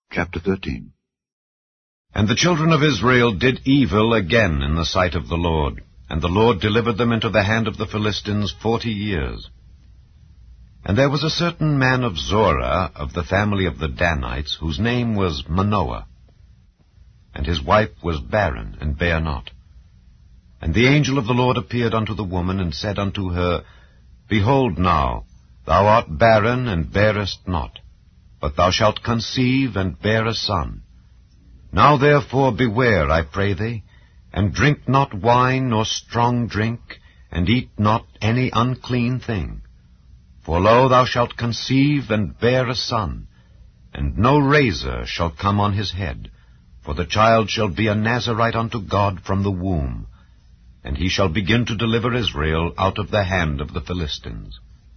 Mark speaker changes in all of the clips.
Speaker 1: Chapter 13.
Speaker 2: And the children of Israel did evil again in the sight of the Lord, and the Lord delivered them into the hand of the Philistines 40 years. And there was a certain man of Zorah, of the family of the Danites, whose name was Manoah. And his wife was barren, and bare not. And the angel of the Lord appeared unto the woman, and said unto her, Behold now, thou art barren, and bearest not, but thou shalt conceive, and bear a son. Now therefore beware, I pray thee, and drink not wine nor strong drink, and eat not any unclean thing. For lo, thou shalt conceive, and bear a son, and no razor shall come on his head, for the child shall be a Nazarite unto God from the womb, and he shall begin to deliver Israel out of the hand of the Philistines.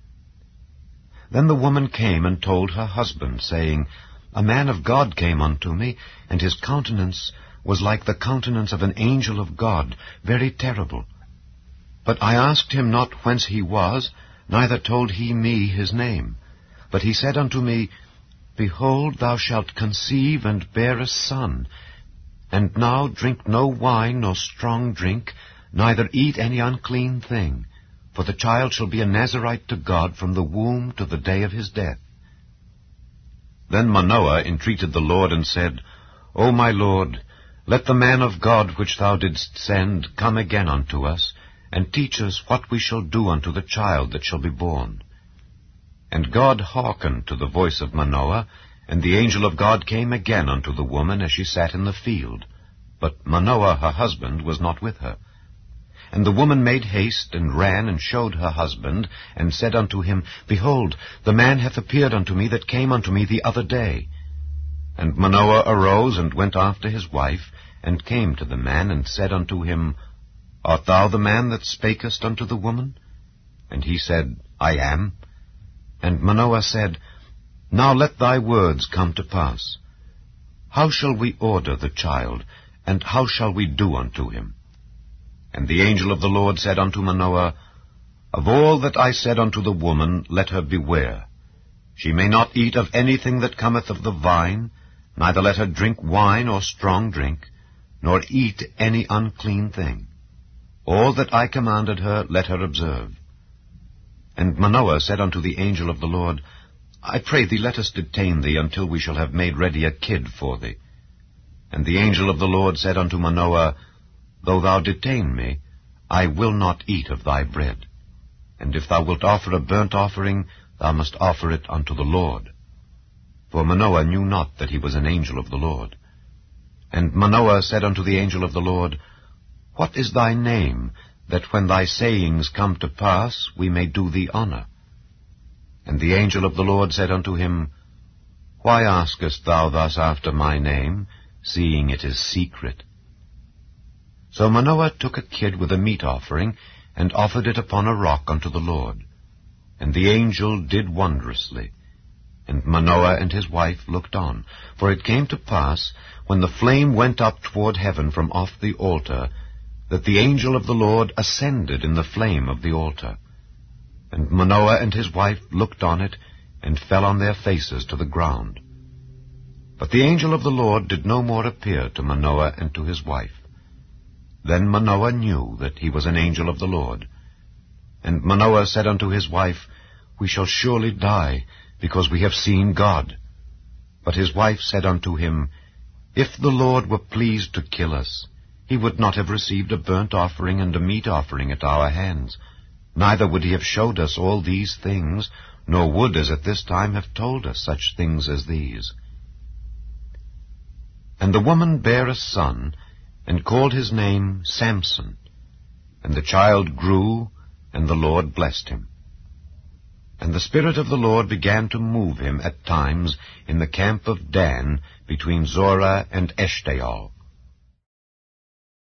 Speaker 2: Then the woman came and told her husband, saying, A man of God came unto me, and his countenance was like the countenance of an angel of God, very terrible. But I asked him not whence he was, neither told he me his name. But he said unto me, Behold, thou shalt conceive, and bear a son. And now drink no wine nor strong drink, neither eat any unclean thing. For the child shall be a Nazarite to God from the womb to the day of his death. Then Manoah entreated the Lord, and said, O my Lord, let the man of God which thou didst send come again unto us, and teach us what we shall do unto the child that shall be born. And God hearkened to the voice of Manoah, and the angel of God came again unto the woman as she sat in the field. But Manoah her husband was not with her. And the woman made haste, and ran, and showed her husband, and said unto him, Behold, the man hath appeared unto me that came unto me the other day. And Manoah arose, and went after his wife, and came to the man, and said unto him, Art thou the man that spakest unto the woman? And he said, I am. And Manoah said, Now let thy words come to pass. How shall we order the child, and how shall we do unto him? And the angel of the Lord said unto Manoah, Of all that I said unto the woman, let her beware. She may not eat of anything that cometh of the vine, neither let her drink wine or strong drink, nor eat any unclean thing. All that I commanded her, let her observe. And Manoah said unto the angel of the Lord, I pray thee, let us detain thee until we shall have made ready a kid for thee. And the angel of the Lord said unto Manoah, Though thou detain me, I will not eat of thy bread. And if thou wilt offer a burnt offering, thou must offer it unto the Lord. For Manoah knew not that he was an angel of the Lord. And Manoah said unto the angel of the Lord, What is thy name, that when thy sayings come to pass, we may do thee honor? And the angel of the Lord said unto him, Why askest thou thus after my name, seeing it is secret? So Manoah took a kid with a meat offering, and offered it upon a rock unto the Lord. And the angel did wondrously. And Manoah and his wife looked on. For it came to pass, when the flame went up toward heaven from off the altar, that the angel of the Lord ascended in the flame of the altar. And Manoah and his wife looked on it, and fell on their faces to the ground. But the angel of the Lord did no more appear to Manoah and to his wife. Then Manoah knew that he was an angel of the Lord. And Manoah said unto his wife, We shall surely die, because we have seen God. But his wife said unto him, If the Lord were pleased to kill us, he would not have received a burnt offering and a meat offering at our hands, neither would he have showed us all these things, nor would, as at this time, have told us such things as these. And the woman bare a son, and called his name Samson. And the child grew, and the Lord blessed him. And the Spirit of the Lord began to move him at times in the camp of Dan, between Zorah and Eshtaol.